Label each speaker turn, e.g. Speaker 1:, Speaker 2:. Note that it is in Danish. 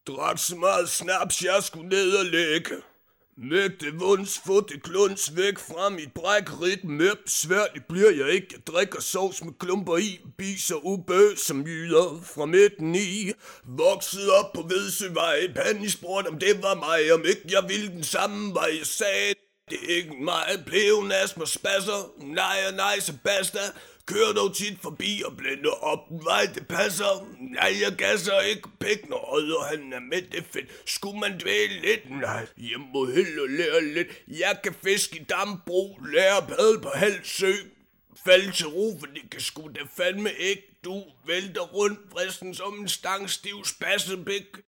Speaker 1: Drak så meget snaps, jeg skulle ned og lægge. Mægte vunds, få det kluns væk fra mit brækkerit med. Sværligt bliver jeg ikke, jeg drikker sovs med klumper i. Biser ubø som jyder fra midten i. Vokset op på Vedsøvej, Panni spurgte om det var mig. Om ikke jeg ville den samme vej, jeg sagde det er ikke mig. Blev astma spasser, nej, så basta. Kører dog tit forbi og blænder op den vej, det passer. Nej, jeg gasser ikke pæk, når Odder han er med, det er fedt. Skulle man dvæle lidt? Nej, jeg må hellere lære lidt. Jeg kan fiske i Dambro, lære at padle på halv sø. Falde til ro, for det kan sgu da fandme ikke. Du vælter rundt, vristen som en stangstiv spassebæk.